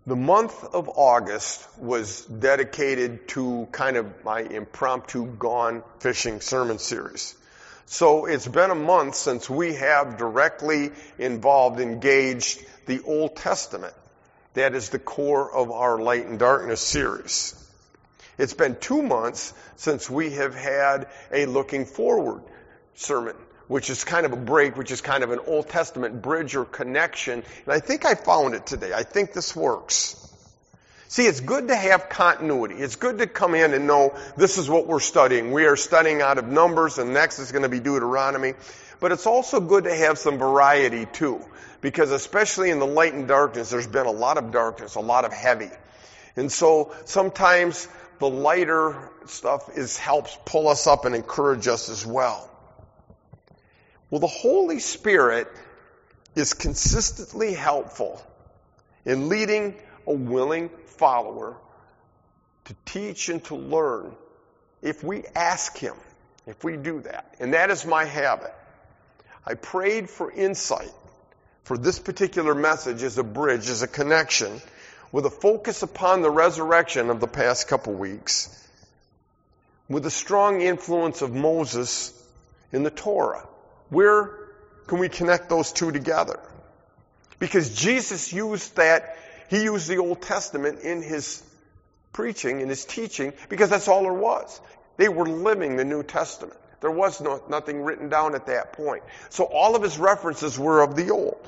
The month of August was dedicated to kind of my impromptu Gone Fishing sermon series. So it's been a month since we have directly engaged the Old Testament. That is the core of our Light and Darkness series. It's been 2 months since we have had a Looking Forward sermon, which is kind of a break, which is kind of an Old Testament bridge or connection. And I think I found it today. I think this works. See, it's good to have continuity. It's good to come in and know this is what we're studying. We are studying out of Numbers, and next is going to be Deuteronomy. But it's also good to have some variety, too. Because especially in the light and darkness, there's been a lot of darkness, a lot of heavy. And so sometimes the lighter stuff helps pull us up and encourage us as well. Well, the Holy Spirit is consistently helpful in leading a willing follower to teach and to learn if we ask Him, if we do that. And that is my habit. I prayed for insight for this particular message as a bridge, as a connection, with a focus upon the resurrection of the past couple weeks, with a strong influence of Moses in the Torah. Where can we connect those two together? Because Jesus used He used the Old Testament in His preaching, in His teaching, because that's all there was. They were living the New Testament. There was nothing written down at that point. So all of His references were of the Old.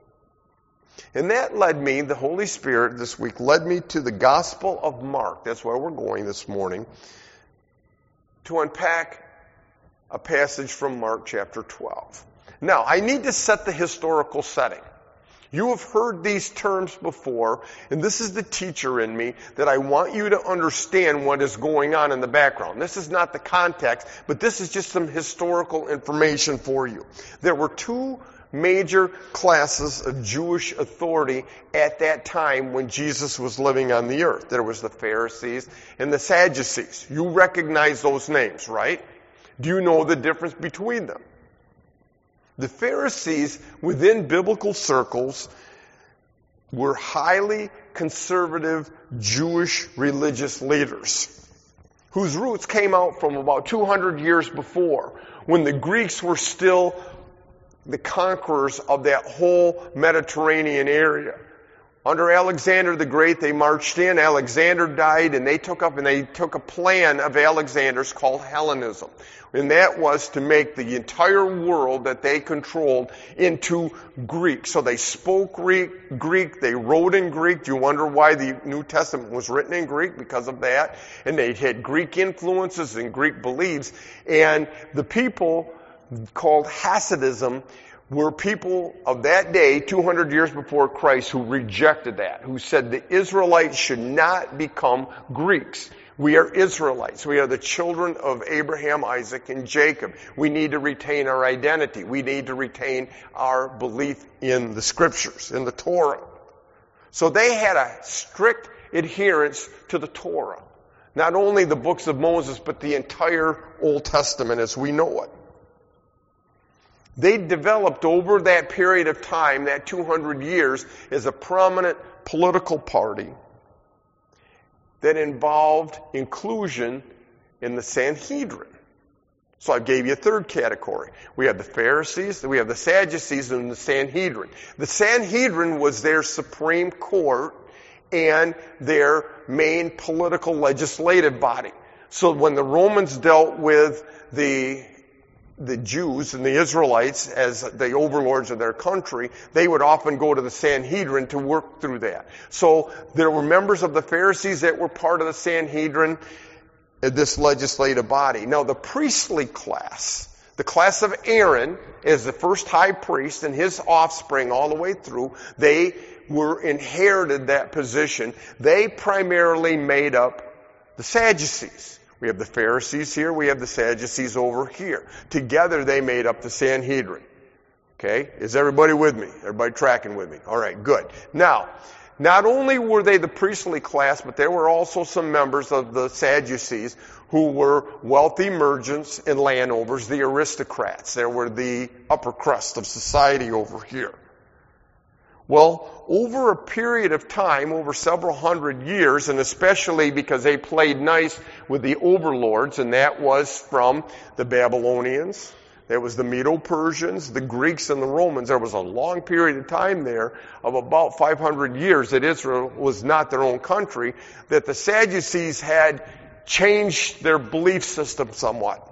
And that led me, the Holy Spirit this week, led me to the Gospel of Mark. That's where we're going this morning, to unpack a passage from Mark chapter 12. Now, I need to set the historical setting. You have heard these terms before, and this is the teacher in me, that I want you to understand what is going on in the background. This is not the context, but this is just some historical information for you. There were two major classes of Jewish authority at that time when Jesus was living on the earth. There was the Pharisees and the Sadducees. You recognize those names, right? Do you know the difference between them? The Pharisees, within biblical circles, were highly conservative Jewish religious leaders whose roots came out from about 200 years before, when the Greeks were still the conquerors of that whole Mediterranean area. Under Alexander the Great, they marched in. Alexander died, and they took a plan of Alexander's called Hellenism. And that was to make the entire world that they controlled into Greek. So they spoke Greek, they wrote in Greek. Do you wonder why the New Testament was written in Greek? Because of that. And they had Greek influences and Greek beliefs. And the people called Hasidism were people of that day, 200 years before Christ, who rejected that, who said the Israelites should not become Greeks. We are Israelites. We are the children of Abraham, Isaac, and Jacob. We need to retain our identity. We need to retain our belief in the Scriptures, in the Torah. So they had a strict adherence to the Torah. Not only the books of Moses, but the entire Old Testament as we know it. They developed over that period of time, that 200 years, as a prominent political party that involved inclusion in the Sanhedrin. So I gave you a third category. We have the Pharisees, we have the Sadducees, and the Sanhedrin. The Sanhedrin was their supreme court and their main political legislative body. So when the Romans dealt with the Jews and the Israelites as the overlords of their country, they would often go to the Sanhedrin to work through that. So there were members of the Pharisees that were part of the Sanhedrin, this legislative body. Now the priestly class, the class of Aaron as the first high priest and his offspring all the way through, they inherited that position. They primarily made up the Sadducees. We have the Pharisees here, we have the Sadducees over here. Together they made up the Sanhedrin. Okay? Is everybody with me? Everybody tracking with me? All right, good. Now, not only were they the priestly class, but there were also some members of the Sadducees who were wealthy merchants and landowners, the aristocrats. There were the upper crust of society over here. Well, over a period of time, over several hundred years, and especially because they played nice with the overlords, and that was from the Babylonians, there was the Medo-Persians, the Greeks, and the Romans. There was a long period of time there of about 500 years that Israel was not their own country, that the Sadducees had changed their belief system somewhat,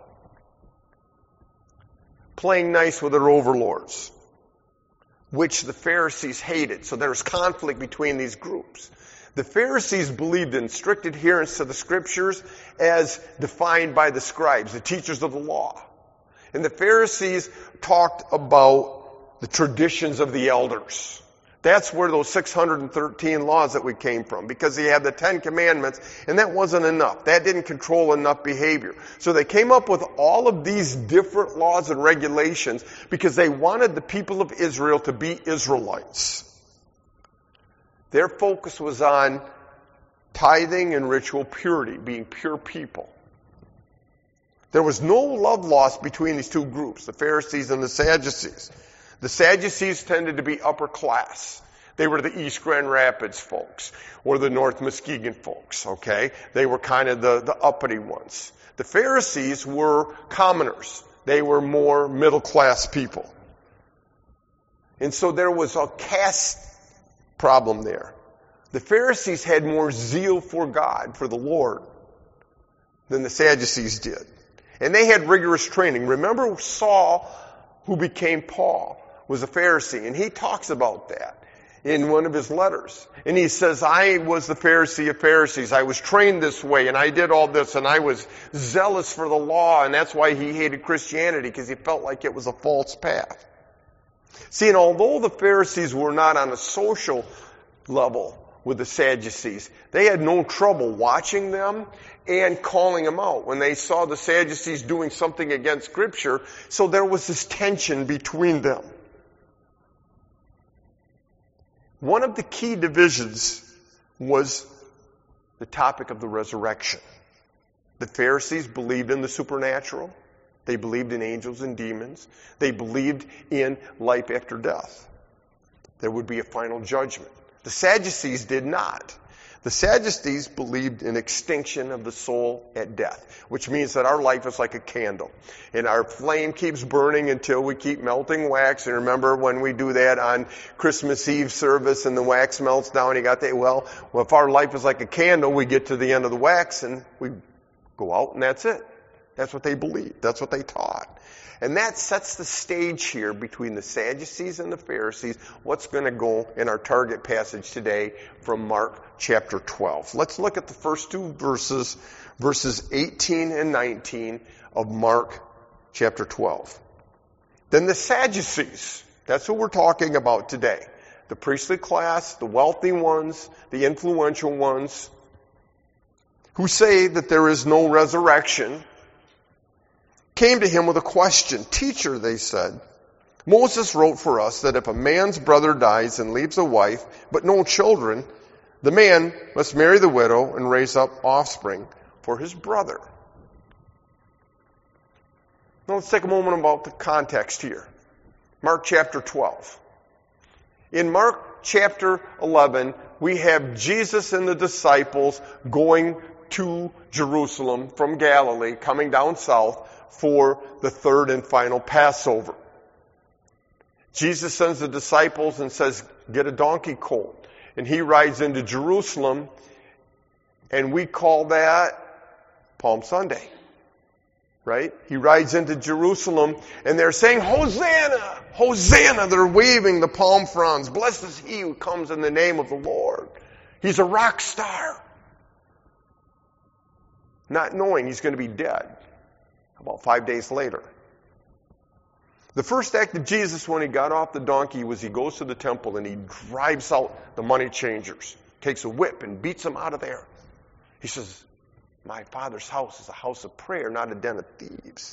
playing nice with their overlords, which the Pharisees hated. So there was conflict between these groups. The Pharisees believed in strict adherence to the Scriptures as defined by the scribes, the teachers of the law. And the Pharisees talked about the traditions of the elders. That's where those 613 laws that we came from, because they had the 10 commandments, and that wasn't enough. That didn't control enough behavior. So they came up with all of these different laws and regulations because they wanted the people of Israel to be Israelites. Their focus was on tithing and ritual purity, being pure people. There was no love lost between these two groups, the Pharisees and the Sadducees. The Sadducees tended to be upper class. They were the East Grand Rapids folks, or the North Muskegon folks, okay? They were kind of the uppity ones. The Pharisees were commoners. They were more middle class people. And so there was a caste problem there. The Pharisees had more zeal for God, for the Lord, than the Sadducees did. And they had rigorous training. Remember Saul, who became Paul, was a Pharisee, and he talks about that in one of his letters. And he says, I was the Pharisee of Pharisees. I was trained this way, and I did all this, and I was zealous for the law, and that's why he hated Christianity, because he felt like it was a false path. See, and although the Pharisees were not on a social level with the Sadducees, they had no trouble watching them and calling them out when they saw the Sadducees doing something against Scripture. So there was this tension between them. One of the key divisions was the topic of the resurrection. The Pharisees believed in the supernatural. They believed in angels and demons. They believed in life after death. There would be a final judgment. The Sadducees did not. The Sadducees believed in extinction of the soul at death, which means that our life is like a candle. And our flame keeps burning until we keep melting wax. And remember when we do that on Christmas Eve service and the wax melts down, you got that, well, if our life is like a candle, we get to the end of the wax and we go out and that's it. That's what they believed. That's what they taught. And that sets the stage here between the Sadducees and the Pharisees, what's going to go in our target passage today from Mark chapter 12. Let's look at the first two verses, verses 18 and 19 of Mark chapter 12. Then the Sadducees, that's who we're talking about today. The priestly class, the wealthy ones, the influential ones, who say that there is no resurrection, came to him with a question. Teacher, they said, Moses wrote for us that if a man's brother dies and leaves a wife, but no children, the man must marry the widow and raise up offspring for his brother. Now let's take a moment about the context here. Mark chapter 12. In Mark chapter 11, we have Jesus and the disciples going to Jerusalem from Galilee, coming down south, for the third and final Passover. Jesus sends the disciples and says, get a donkey colt. And he rides into Jerusalem, and we call that Palm Sunday. Right? He rides into Jerusalem, and they're saying, Hosanna! Hosanna! They're waving the palm fronds. Blessed is he who comes in the name of the Lord. He's a rock star. Not knowing he's going to be dead. About 5 days later. The first act of Jesus when he got off the donkey was he goes to the temple and he drives out the money changers. Takes a whip and beats them out of there. He says, my Father's house is a house of prayer, not a den of thieves.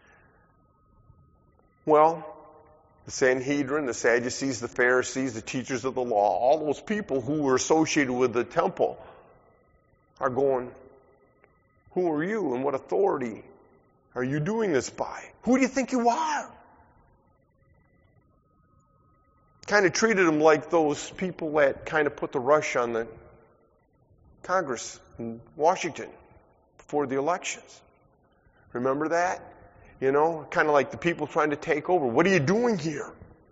Well, the Sanhedrin, the Sadducees, the Pharisees, the teachers of the law, all those people who were associated with the temple are going, who are you and what authority are you doing this by? Who do you think you are? kind of treated them like those people that kind of put the rush on the Congress in Washington before the elections. Remember that? You know, kind of like the people trying to take over. What are you doing here?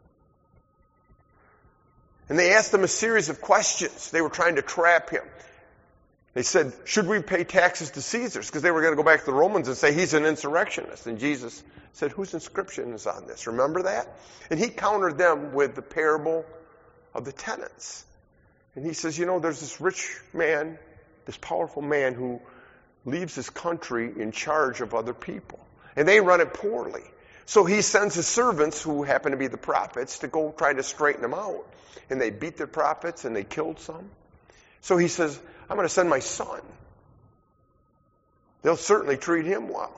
And they asked him a series of questions. They were trying to trap him. They said, should we pay taxes to Caesar? Because they were going to go back to the Romans and say he's an insurrectionist. And Jesus said, whose inscription is on this? Remember that? And he countered them with the parable of the tenants. And he says, you know, there's this rich man, this powerful man who leaves his country in charge of other people. And they run it poorly. So he sends his servants, who happen to be the prophets, to go try to straighten them out. And they beat the prophets and they killed some. So he says, I'm going to send my son. They'll certainly treat him well.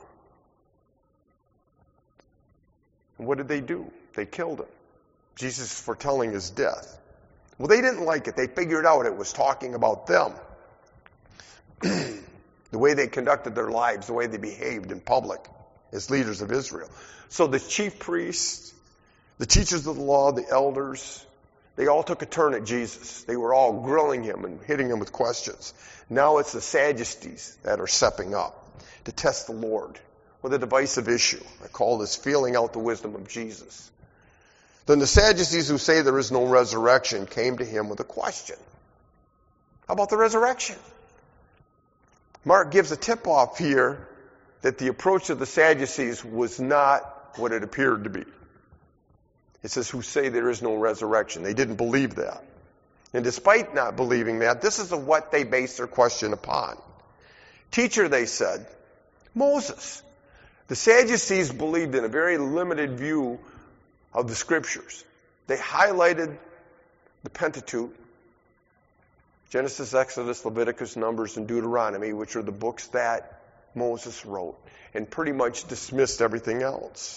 And what did they do? They killed him. Jesus is foretelling his death. Well, they didn't like it. They figured out it was talking about them. The way they conducted their lives, the way they behaved in public as leaders of Israel. So the chief priests, the teachers of the law, the elders, they all took a turn at Jesus. They were all grilling him and hitting him with questions. Now it's the Sadducees that are stepping up to test the Lord with a divisive issue. I call this feeling out the wisdom of Jesus. Then the Sadducees, who say there is no resurrection, came to him with a question. How about the resurrection? Mark gives a tip-off here that the approach of the Sadducees was not what it appeared to be. It says, who say there is no resurrection. They didn't believe that. And despite not believing that, this is what they based their question upon. Teacher, they said, Moses. The Sadducees believed in a very limited view of the Scriptures. They highlighted the Pentateuch, Genesis, Exodus, Leviticus, Numbers, and Deuteronomy, which are the books that Moses wrote, and pretty much dismissed everything else.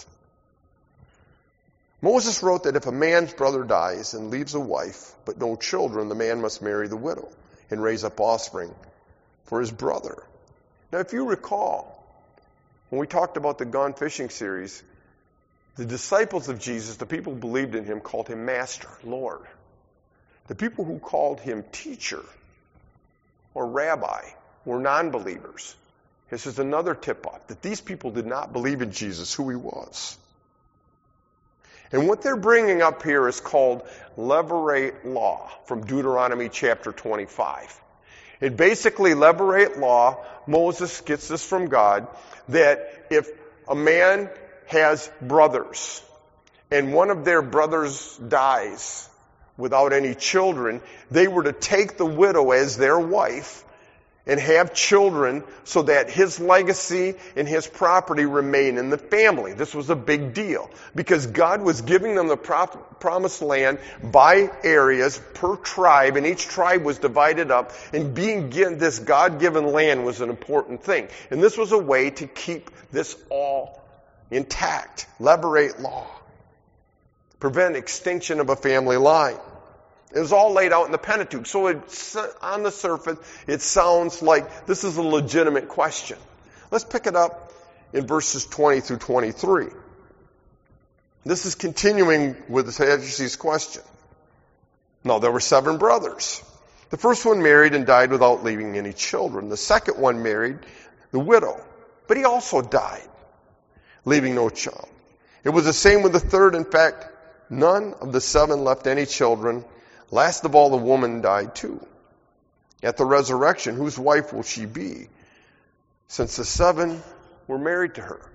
Moses wrote that if a man's brother dies and leaves a wife but no children, the man must marry the widow and raise up offspring for his brother. Now, if you recall, when we talked about the Gone Fishing series, the disciples of Jesus, the people who believed in him, called him Master, Lord. The people who called him teacher or rabbi were non-believers. This is another tip-off, that these people did not believe in Jesus, who he was. And what they're bringing up here is called levirate law from Deuteronomy chapter 25. It basically, levirate law, Moses gets this from God, that if a man has brothers and one of their brothers dies without any children, they were to take the widow as their wife and have children so that his legacy and his property remain in the family. This was a big deal because God was giving them the promised land by areas per tribe, and each tribe was divided up, and being given this God-given land was an important thing. And this was a way to keep this all intact. Levirate law. Prevent extinction of a family line. It was all laid out in the Pentateuch. So on the surface, it sounds like this is a legitimate question. Let's pick it up in verses 20 through 23. This is continuing with the Sadducees' question. Now, there were 7 brothers. The first one married and died without leaving any children. The second one married the widow, but he also died, leaving no child. It was the same with the third. In fact, none of the 7 left any children. Last of all, the woman died too. At the resurrection, whose wife will she be, since the 7 were married to her?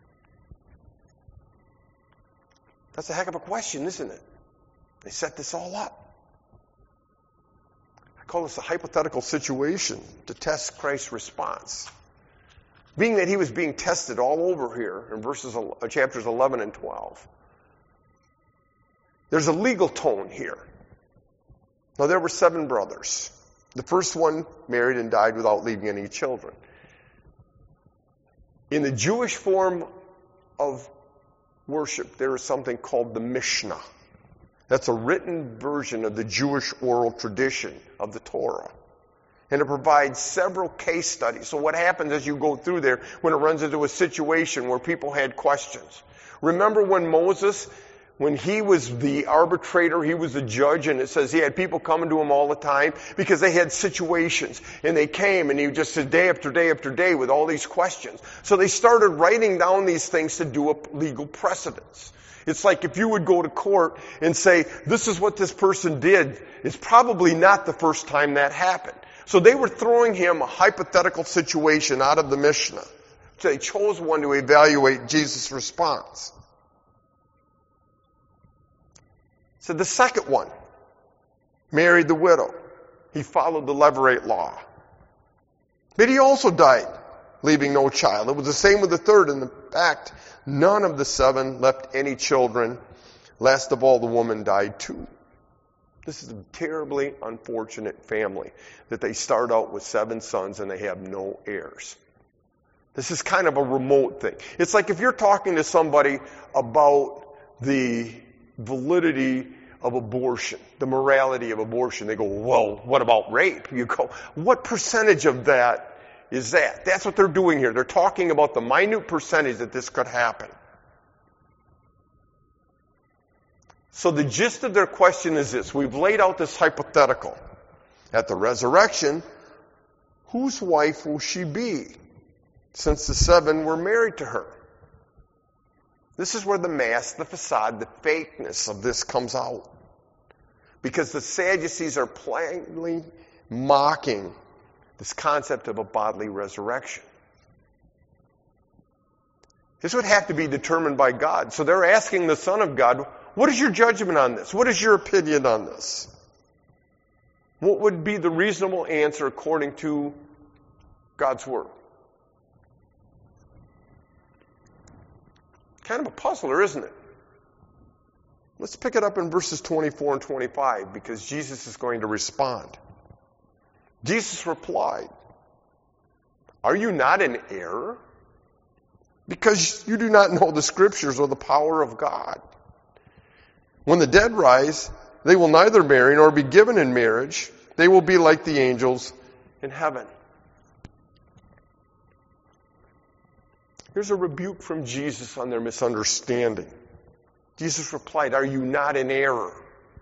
That's a heck of a question, isn't it? They set this all up. I call this a hypothetical situation to test Christ's response. Being that he was being tested all over here in chapters 11 and 12. There's a legal tone here. Now, there were 7 brothers. The first one married and died without leaving any children. In the Jewish form of worship, there is something called the Mishnah. That's a written version of the Jewish oral tradition of the Torah. And it provides several case studies. So what happens as you go through there when it runs into a situation where people had questions? Remember when Moses when he was the arbitrator, he was the judge, and it says he had people coming to him all the time because they had situations. And they came, and he just said day after day after day with all these questions. So they started writing down these things to do up legal precedents. It's like if you would go to court and say, this is what this person did, it's probably not the first time that happened. So they were throwing him a hypothetical situation out of the Mishnah. So they chose one to evaluate Jesus' response. So the second one married the widow. He followed the levirate law. But he also died, leaving no child. It was the same with the third. In fact, none of the 7 left any children. Last of all, the woman died too. This is a terribly unfortunate family that they start out with 7 sons and they have no heirs. This is kind of a remote thing. It's like if you're talking to somebody about the validity of abortion, the morality of abortion. They go, well, what about rape? You go, what percentage of that is that? That's what they're doing here. They're talking about the minute percentage that this could happen. So the gist of their question is this. We've laid out this hypothetical. At the resurrection, whose wife will she be? Since the 7 were married to her. This is where the mask, the facade, the fakeness of this comes out. Because the Sadducees are plainly mocking this concept of a bodily resurrection. This would have to be determined by God. So they're asking the Son of God, what is your judgment on this? What is your opinion on this? What would be the reasonable answer according to God's Word? Kind of a puzzler, isn't it? Let's pick it up in verses 24 and 25 because Jesus is going to respond. Jesus replied, are you not in error? Because you do not know the Scriptures or the power of God. When the dead rise, they will neither marry nor be given in marriage. They will be like the angels in heaven. Here's a rebuke from Jesus on their misunderstanding. Jesus replied, are you not in error?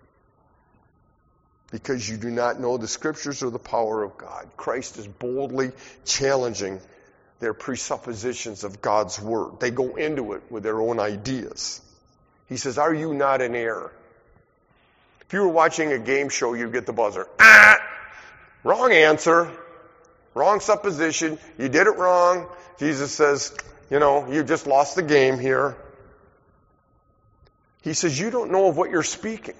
Because you do not know the Scriptures or the power of God. Christ is boldly challenging their presuppositions of God's Word. They go into it with their own ideas. He says, are you not in error? If you were watching a game show, you'd get the buzzer. Wrong answer. Wrong supposition. You did it wrong. Jesus says, you just lost the game here. He says, you don't know of what you're speaking.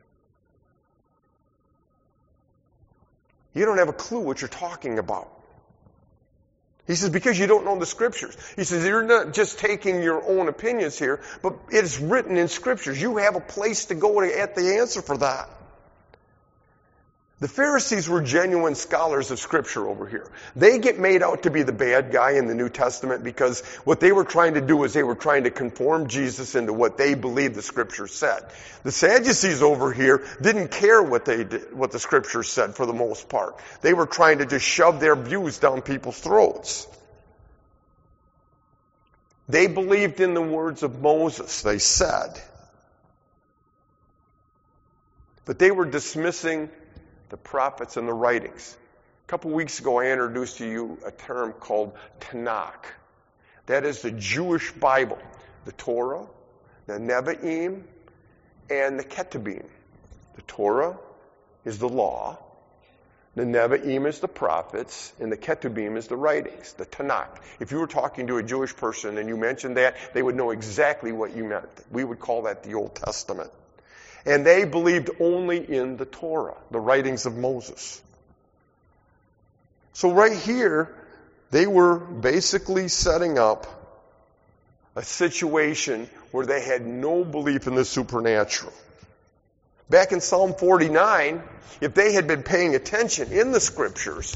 You don't have a clue what you're talking about. He says, because you don't know the Scriptures. He says, you're not just taking your own opinions here, but it's written in Scriptures. You have a place to go to get the answer for that. The Pharisees were genuine scholars of Scripture over here. They get made out to be the bad guy in the New Testament because what they were trying to do is they were trying to conform Jesus into what they believed the Scripture said. The Sadducees over here didn't care what the Scripture said for the most part. They were trying to just shove their views down people's throats. They believed in the words of Moses, they said. But they were dismissing the prophets and the writings. A couple weeks ago, I introduced to you a term called Tanakh. That is the Jewish Bible, the Torah, the Nevi'im, and the Ketubim. The Torah is the law, the Nevi'im is the prophets, and the Ketubim is the writings, the Tanakh. If you were talking to a Jewish person and you mentioned that, they would know exactly what you meant. We would call that the Old Testament. And they believed only in the Torah, the writings of Moses. So right here, they were basically setting up a situation where they had no belief in the supernatural. Back in Psalm 49, if they had been paying attention in the Scriptures,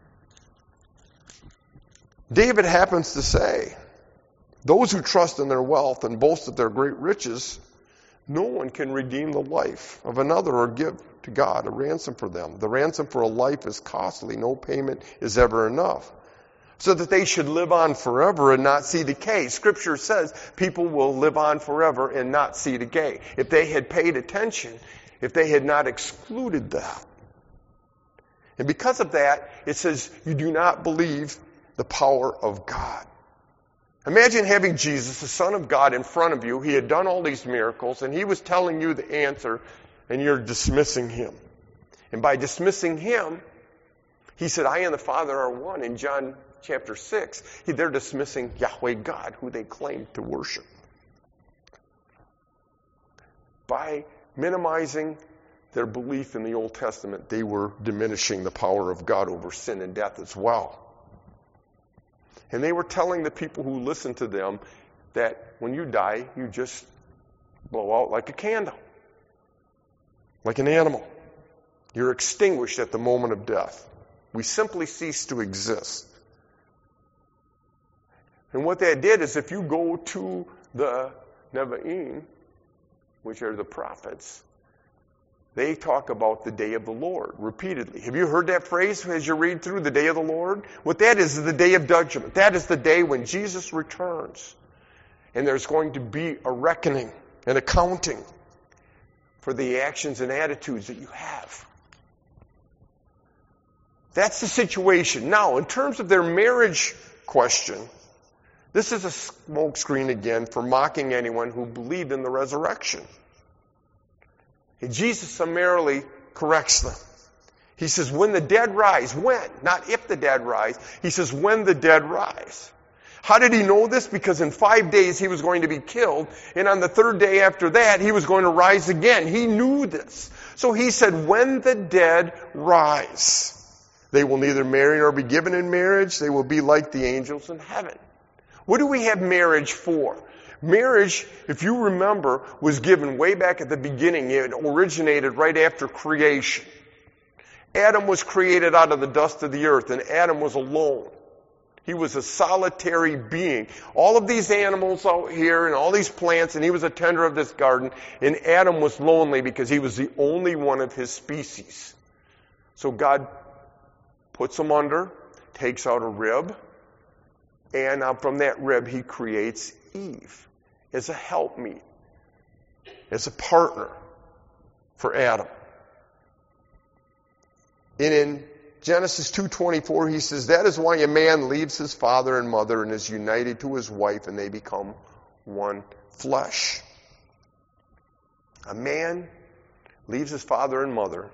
David happens to say, those who trust in their wealth and boast of their great riches, no one can redeem the life of another or give to God a ransom for them. The ransom for a life is costly. No payment is ever enough. so that they should live on forever and not see decay. Scripture says people will live on forever and not see decay. If they had paid attention, if they had not excluded that. And because of that, it says you do not believe the power of God. Imagine having Jesus, the Son of God, in front of you. He had done all these miracles, and he was telling you the answer, and you're dismissing him. And by dismissing him, he said, I and the Father are one. In John chapter 6, they're dismissing Yahweh God, who they claim to worship. By minimizing their belief in the Old Testament, they were diminishing the power of God over sin and death as well. And they were telling the people who listened to them that when you die, you just blow out like a candle, like an animal. You're extinguished at the moment of death. We simply cease to exist. And what that did is if you go to the Nevi'im, which are the prophets, they talk about the day of the Lord repeatedly. Have you heard that phrase as you read through the day of the Lord? What that is the day of judgment. That is the day when Jesus returns. And there's going to be a reckoning, an accounting for the actions and attitudes that you have. That's the situation. Now, in terms of their marriage question, this is a smokescreen again for mocking anyone who believed in the resurrection. And Jesus summarily corrects them. He says, when the dead rise, when? Not if the dead rise. He says, when the dead rise. How did he know this? Because in 5 days he was going to be killed, and on the third day after that he was going to rise again. He knew this. So he said, when the dead rise, they will neither marry nor be given in marriage. They will be like the angels in heaven. What do we have marriage for? Marriage, if you remember, was given way back at the beginning. It originated right after creation. Adam was created out of the dust of the earth, and Adam was alone. He was a solitary being. All of these animals out here and all these plants, and he was a tender of this garden, and Adam was lonely because he was the only one of his species. So God puts him under, takes out a rib, and from that rib he creates Eve as a helpmeet, as a partner for Adam. And in Genesis 2:24 he says, that is why a man leaves his father and mother and is united to his wife, and they become one flesh. A man leaves his father and mother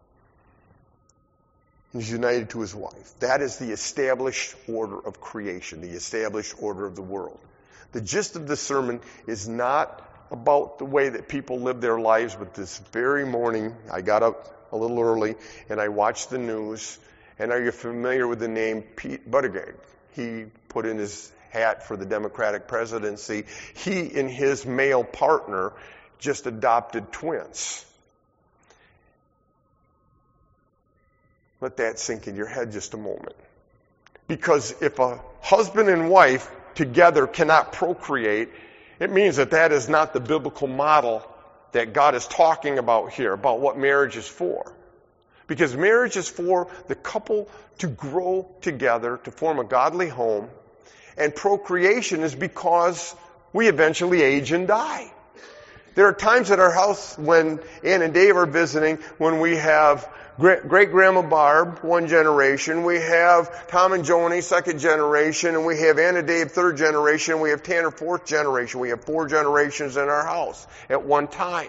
and is united to his wife. That is the established order of creation, the established order of the world. The gist of this sermon is not about the way that people live their lives, but this very morning I got up a little early and I watched the news. And are you familiar with the name Pete Buttigieg? He put in his hat for the Democratic presidency. He and his male partner just adopted twins. Let that sink in your head just a moment. Because if a husband and wife together cannot procreate, it means that that is not the biblical model that God is talking about here, about what marriage is for. Because marriage is for the couple to grow together, to form a godly home, and procreation is because we eventually age and die. There are times at our house when Ann and Dave are visiting, when we have great-grandma Barb, one generation, we have Tom and Joni, second generation, and we have Ann and Dave, third generation, and we have Tanner, fourth generation. We have 4 generations in our house at one time.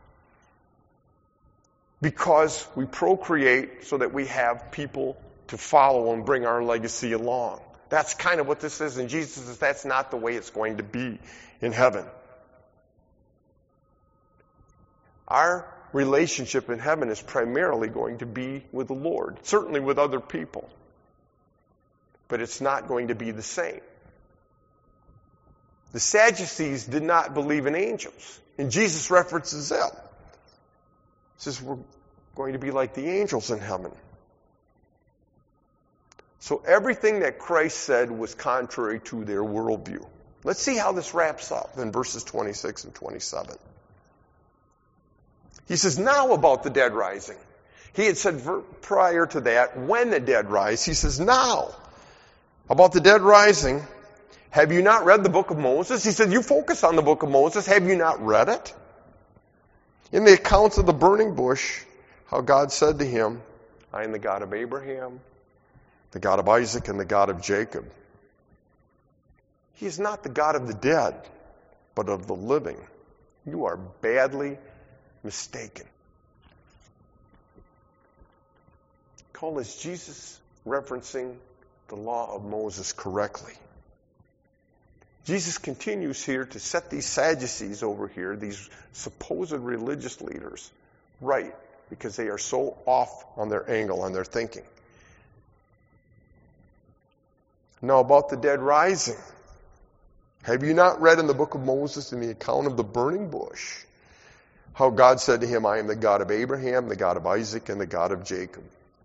Because we procreate so that we have people to follow and bring our legacy along. That's kind of what this is, and Jesus says that's not the way it's going to be in heaven. Our relationship in heaven is primarily going to be with the Lord, certainly with other people. But it's not going to be the same. The Sadducees did not believe in angels, and Jesus references them. He says we're going to be like the angels in heaven. So everything that Christ said was contrary to their worldview. Let's see how this wraps up in verses 26 and 27. He says, now about the dead rising. He had said prior to that, when the dead rise. He says, now. About the dead rising, have you not read the book of Moses? He said, you focus on the book of Moses. Have you not read it? In the accounts of the burning bush, how God said to him, I am the God of Abraham, the God of Isaac, and the God of Jacob. He is not the God of the dead, but of the living. You are badly mistaken. Call this Jesus referencing the law of Moses correctly. Jesus continues here to set these Sadducees over here, these supposed religious leaders, right, because they are so off on their angle, on their thinking. Now about the dead rising. Have you not read in the book of Moses in the account of the burning bush how God said to him, I am the God of Abraham, the God of Isaac, and the God of Jacob?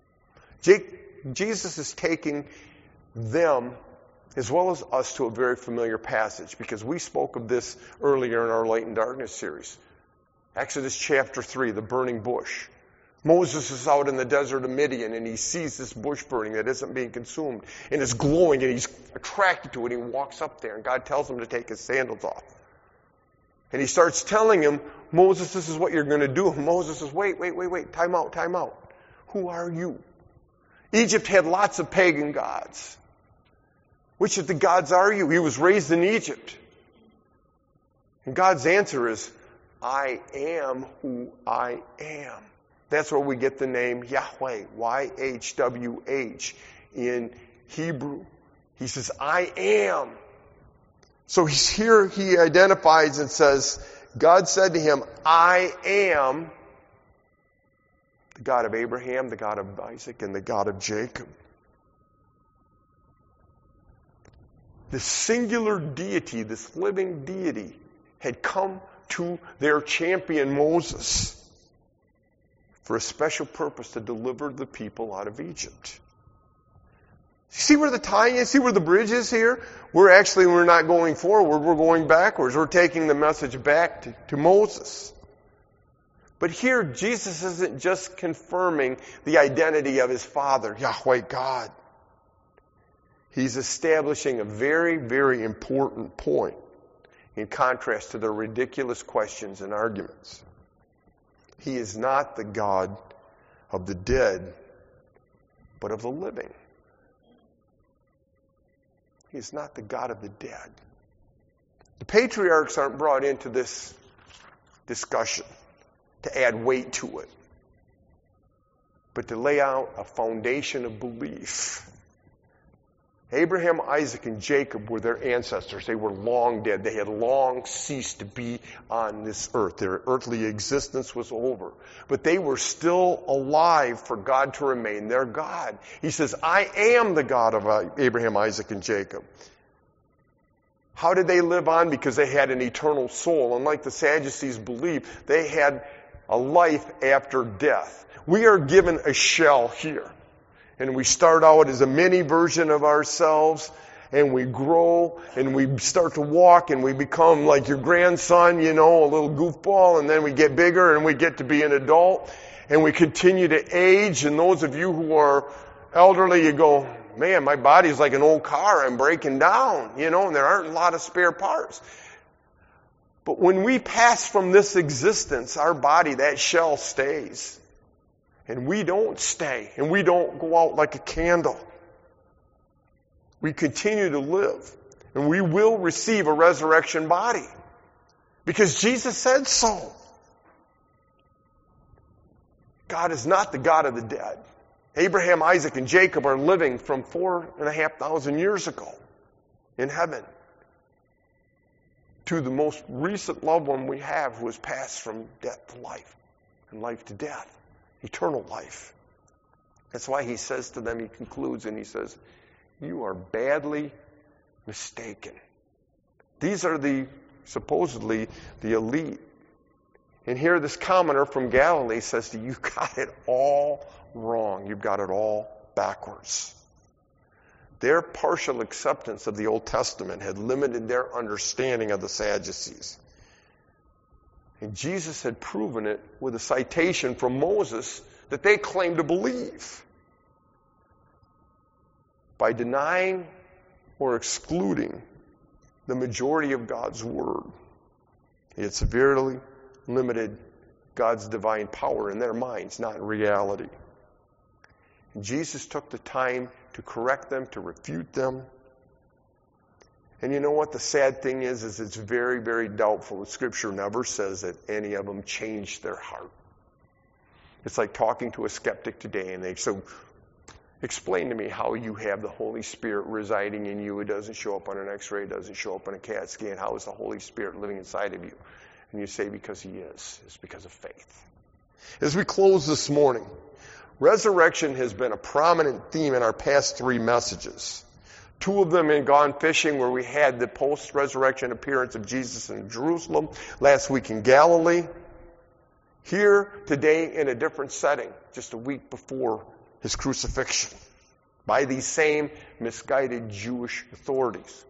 Jesus is taking them as well as us to a very familiar passage because we spoke of this earlier in our Light and Darkness series. Exodus chapter 3, the burning bush. Moses is out in the desert of Midian and he sees this bush burning that isn't being consumed and it's glowing and he's attracted to it and he walks up there and God tells him to take his sandals off. And he starts telling him, Moses, this is what you're going to do. And Moses says, wait, time out. Who are you? Egypt had lots of pagan gods. Which of the gods are you? He was raised in Egypt. And God's answer is, I am who I am. That's where we get the name Yahweh, Y-H-W-H in Hebrew. He says, I am. So here he identifies and says, God said to him, I am the God of Abraham, the God of Isaac, and the God of Jacob. This singular deity, this living deity, had come to their champion Moses for a special purpose to deliver the people out of Egypt. See where the tie is? See where the bridge is here? We're not going forward, we're going backwards. We're taking the message back to Moses. But here, Jesus isn't just confirming the identity of his Father, Yahweh God. He's establishing a very, very important point in contrast to their ridiculous questions and arguments. He is not the God of the dead, but of the living. He is not the God of the dead. The patriarchs aren't brought into this discussion to add weight to it, but to lay out a foundation of belief. Abraham, Isaac, and Jacob were their ancestors. They were long dead. They had long ceased to be on this earth. Their earthly existence was over. But they were still alive for God to remain their God. He says, I am the God of Abraham, Isaac, and Jacob. How did they live on? Because they had an eternal soul. Unlike the Sadducees believed, they had a life after death. We are given a shell here. And we start out as a mini version of ourselves, and we grow, and we start to walk, and we become like your grandson, a little goofball, and then we get bigger, and we get to be an adult, and we continue to age, and those of you who are elderly, you go, man, my body's like an old car, I'm breaking down, and there aren't a lot of spare parts. But when we pass from this existence, our body, that shell stays. And we don't stay, and we don't go out like a candle. We continue to live, and we will receive a resurrection body. Because Jesus said so. God is not the God of the dead. Abraham, Isaac, and Jacob are living from 4,500 years ago in heaven to the most recent loved one we have who has passed from death to life and life to death. Eternal life. That's why he says to them, he concludes and he says, you are badly mistaken. These are supposedly the elite. And here this commoner from Galilee says to you, you've got it all wrong. You've got it all backwards. Their partial acceptance of the Old Testament had limited their understanding of the Sadducees. And Jesus had proven it with a citation from Moses that they claimed to believe. By denying or excluding the majority of God's Word. It severely limited God's divine power in their minds, not in reality. And Jesus took the time to correct them, to refute them. And you know what the sad thing is it's very, very doubtful. The Scripture never says that any of them changed their heart. It's like talking to a skeptic today, and they say, explain to me how you have the Holy Spirit residing in you. It doesn't show up on an x-ray, it doesn't show up on a CAT scan. How is the Holy Spirit living inside of you? And you say, because He is. It's because of faith. As we close this morning, resurrection has been a prominent theme in our past 3 messages. 2 of them in Gone Fishing, where we had the post-resurrection appearance of Jesus in Jerusalem. Last week in Galilee. Here today in a different setting, just a week before His crucifixion, by these same misguided Jewish authorities.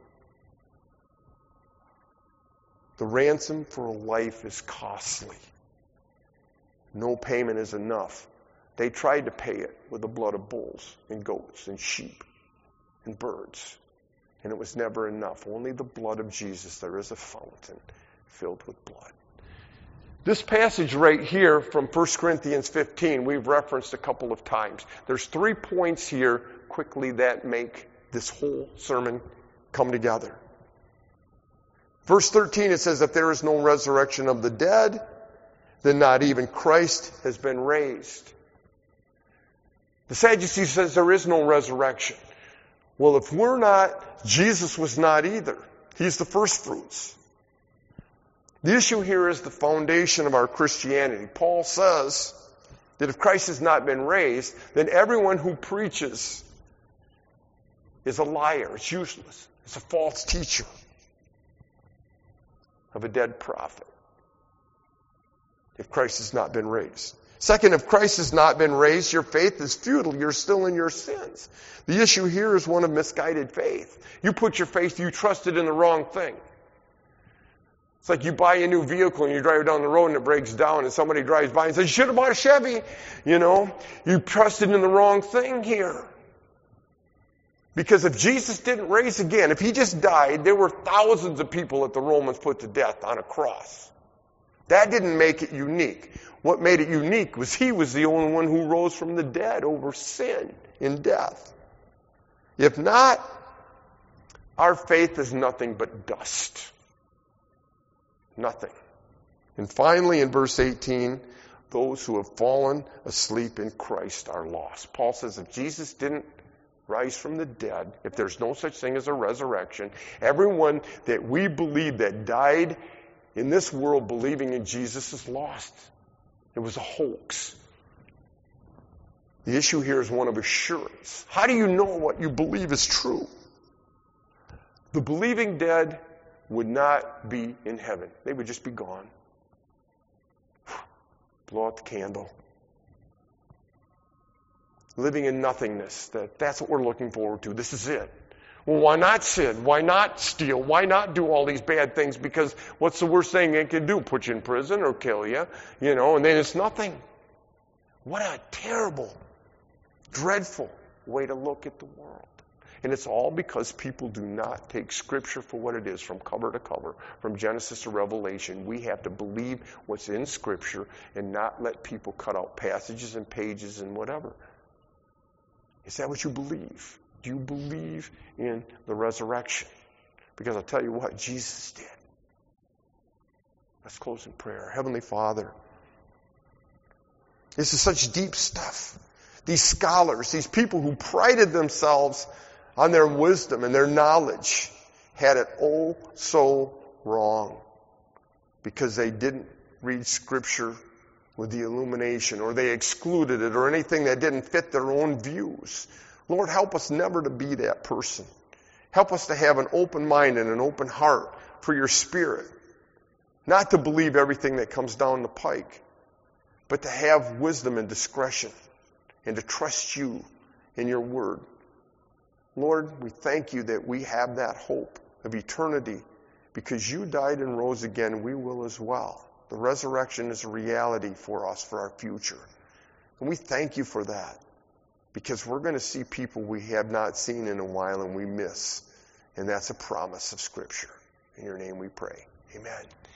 The ransom for a life is costly. No payment is enough. They tried to pay it with the blood of bulls and goats and sheep and birds. And it was never enough. Only the blood of Jesus. There is a fountain filled with blood. This passage right here from 1 Corinthians 15, we've referenced a couple of times. There's 3 points here quickly that make this whole sermon come together. Verse 13, it says, if there is no resurrection of the dead, then not even Christ has been raised. The Sadducee says there is no resurrection. Well, if we're not, Jesus was not either. He's the first fruits. The issue here is the foundation of our Christianity. Paul says that if Christ has not been raised, then everyone who preaches is a liar. It's useless. It's a false teacher of a dead prophet. If Christ has not been raised. Second, if Christ has not been raised, your faith is futile. You're still in your sins. The issue here is one of misguided faith. You put your faith, you trusted in the wrong thing. It's like you buy a new vehicle and you drive down the road and it breaks down and somebody drives by and says, you should have bought a Chevy. You trusted in the wrong thing here. Because if Jesus didn't raise again, if He just died, there were thousands of people that the Romans put to death on a cross. That didn't make it unique. What made it unique was He was the only one who rose from the dead over sin and death. If not, our faith is nothing but dust. Nothing. And finally, in verse 18, those who have fallen asleep in Christ are lost. Paul says if Jesus didn't rise from the dead, if there's no such thing as a resurrection, everyone that we believe that died in this world believing in Jesus is lost. It was a hoax. The issue here is one of assurance. How do you know what you believe is true? The believing dead would not be in heaven. They would just be gone. Blow out the candle. Living in nothingness. That's what we're looking forward to. This is it. Well, why not sin? Why not steal? Why not do all these bad things? Because what's the worst thing it can do? Put you in prison or kill you, and then it's nothing. What a terrible, dreadful way to look at the world. And it's all because people do not take Scripture for what it is, from cover to cover, from Genesis to Revelation. We have to believe what's in Scripture and not let people cut out passages and pages and whatever. Is that what you believe? Do you believe in the resurrection? Because I'll tell you what, Jesus did. Let's close in prayer. Heavenly Father, this is such deep stuff. These scholars, these people who prided themselves on their wisdom and their knowledge, had it oh so wrong because they didn't read Scripture with the illumination, or they excluded it, or anything that didn't fit their own views. Lord, help us never to be that person. Help us to have an open mind and an open heart for your Spirit. Not to believe everything that comes down the pike, but to have wisdom and discretion and to trust you in your word. Lord, we thank you that we have that hope of eternity because you died and rose again. We will as well. The resurrection is a reality for us, for our future. And we thank you for that because we're going to see people we have not seen in a while and we miss. And that's a promise of Scripture. In your name we pray. Amen.